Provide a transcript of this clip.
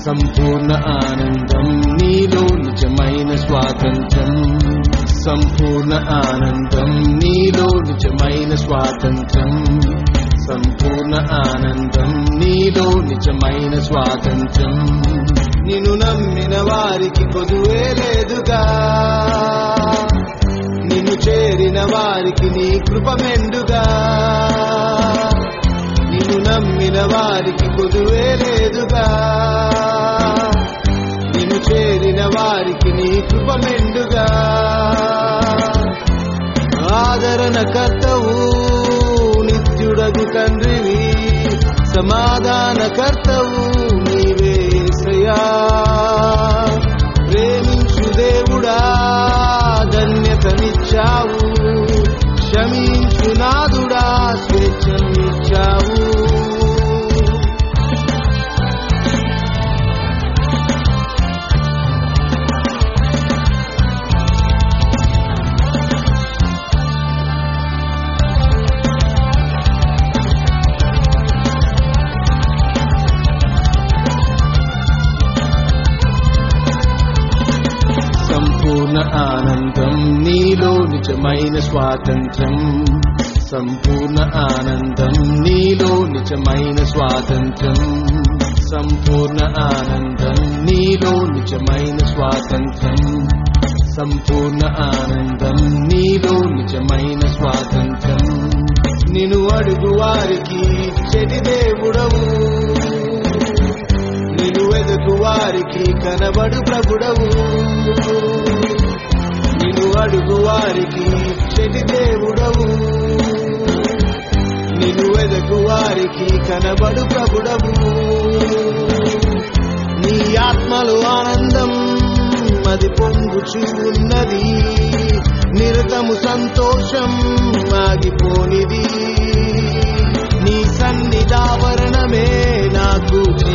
సంపూర్ణ ఆనందం నీలో నిజమైన స్వాతంత్ర్యం. సంపూర్ణ ఆనందం నీలో నిజమైన స్వాతంత్ర్యం. సంపూర్ణ ఆనందం నీలో నిజమైన స్వాతంత్ర్యం. నిన్ను నమ్మిన వారికి కొదువే లేదుగా, నిన్ను చేరిన వారికి నీ కృప మెండుగా. నిన్ను నమ్మిన వారికి కొదువే లేదుగా, నిన్ను చేరిన వారికి నీ కృప మెండుగా. ఆదరణ కర్తవు నిత్యుడగు తండ్రివి, సమాధాన కర్తవు నీవే యేసయ్యా. ప్రేమించు దేవుడా ధన్యతనిచ్చావు, క్షమించు నాదుడా స్వేచ్ఛనిచ్చావు. సంపూర్ణ ఆనందం నీలో నిజమైన స్వాతంత్ర్యం. సంపూర్ణ ఆనందం నీలో నిజమైన స్వాతంత్ర్యం. సంపూర్ణ ఆనందం నీలో నిజమైన స్వాతంత్ర్యం. సంపూర్ణ ఆనందం నీలో నిజమైన స్వాతంత్ర్యం. నిన్ను అడుగు వారికి చెడి దేవుడవు, నిన్ను వెదుకు వారికి కనబడు ప్రభుడవు. నిన్ను అడుగు వారికి చెడి దేవుడవు, నిన్ను వెదుకు వారికి కనబడు ప్రభుడవు. నీ ఆత్మలో ఆనందం అది పొంగుచూ ఉన్నది, నిరతము సంతోషం ఆగిపోనిది. నీ సన్నిధావరణమే నాకు